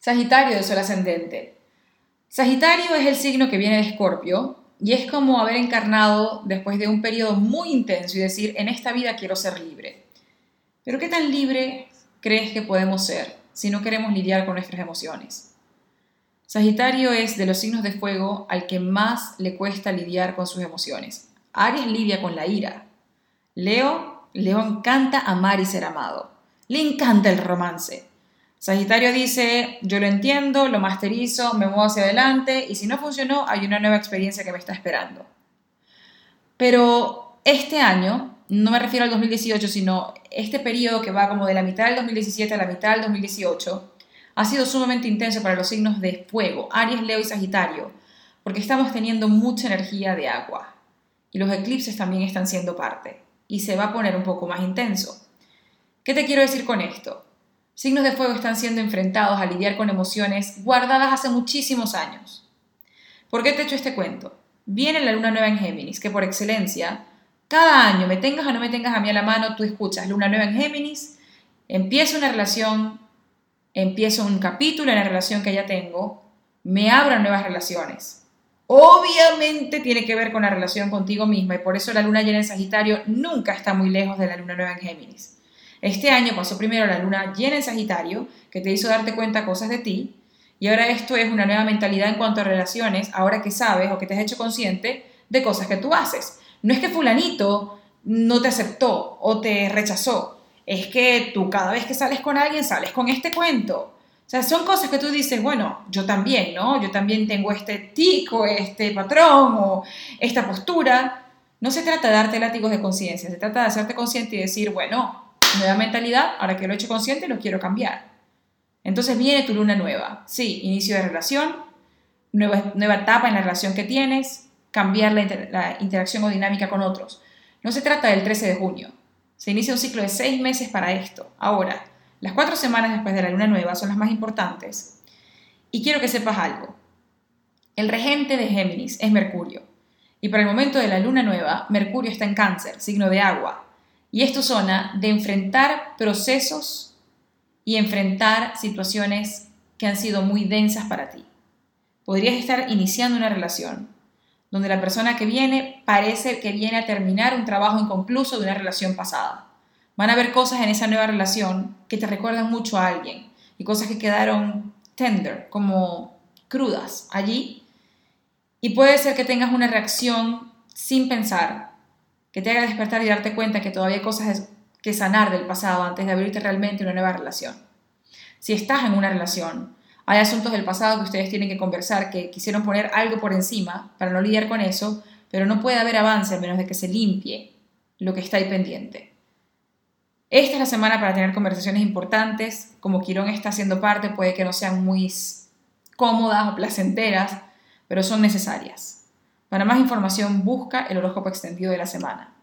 Sagitario de Sol ascendente. Sagitario es el signo que viene de Escorpio y es como haber encarnado después de un periodo muy intenso y decir, en esta vida quiero ser libre. Pero ¿qué tan libre crees que podemos ser si no queremos lidiar con nuestras emociones? Sagitario es de los signos de fuego al que más le cuesta lidiar con sus emociones. Aries lidia con la ira. Leo encanta amar y ser amado. Le encanta el romance. Sagitario dice, yo lo entiendo, lo masterizo, me muevo hacia adelante y si no funcionó, hay una nueva experiencia que me está esperando. Pero este año, no me refiero al 2018, sino este periodo que va como de la mitad del 2017 a la mitad del 2018, ha sido sumamente intenso para los signos de fuego, Aries, Leo y Sagitario, porque estamos teniendo mucha energía de agua y los eclipses también están siendo parte y se va a poner un poco más intenso. ¿Qué te quiero decir con esto? Signos de fuego están siendo enfrentados a lidiar con emociones guardadas hace muchísimos años. ¿Por qué te he hecho este cuento? Viene la luna nueva en Géminis, que por excelencia, cada año, me tengas o no me tengas a mí a la mano, tú escuchas luna nueva en Géminis, empiezo una relación, empiezo un capítulo en la relación que ya tengo, me abro nuevas relaciones. Obviamente tiene que ver con la relación contigo misma y por eso la luna llena en Sagitario nunca está muy lejos de la luna nueva en Géminis. Este año pasó primero la luna llena en Sagitario, que te hizo darte cuenta cosas de ti, y ahora esto es una nueva mentalidad en cuanto a relaciones, ahora que sabes o que te has hecho consciente de cosas que tú haces. No es que fulanito no te aceptó o te rechazó, es que tú cada vez que sales con alguien sales con este cuento. O sea, son cosas que tú dices, bueno, yo también, ¿no? Yo también tengo este tico, este patrón o esta postura. No se trata de darte látigos de conciencia, se trata de hacerte consciente y decir, bueno, nueva mentalidad, ahora que lo he hecho consciente lo quiero cambiar. Entonces viene tu luna nueva. Sí, inicio de relación, nueva etapa en la relación que tienes, cambiar la interacción o dinámica con otros. No se trata del 13 de junio. Se inicia un ciclo de 6 meses para esto. Ahora, las 4 semanas después de la luna nueva son las más importantes. Y quiero que sepas algo. El regente de Géminis es Mercurio. Y para el momento de la luna nueva, Mercurio está en Cáncer, signo de agua. Y es tu zona de enfrentar procesos y enfrentar situaciones que han sido muy densas para ti. Podrías estar iniciando una relación donde la persona que viene parece que viene a terminar un trabajo inconcluso de una relación pasada. Van a haber cosas en esa nueva relación que te recuerdan mucho a alguien y cosas que quedaron tender, como crudas allí. Y puede ser que tengas una reacción sin pensar, que te haga despertar y darte cuenta que todavía hay cosas que sanar del pasado antes de abrirte realmente una nueva relación. Si estás en una relación, hay asuntos del pasado que ustedes tienen que conversar, que quisieron poner algo por encima para no lidiar con eso, pero no puede haber avance a menos de que se limpie lo que está ahí pendiente. Esta es la semana para tener conversaciones importantes. Como Quirón está haciendo parte, puede que no sean muy cómodas o placenteras, pero son necesarias. Para más información, busca el horóscopo extendido de la semana.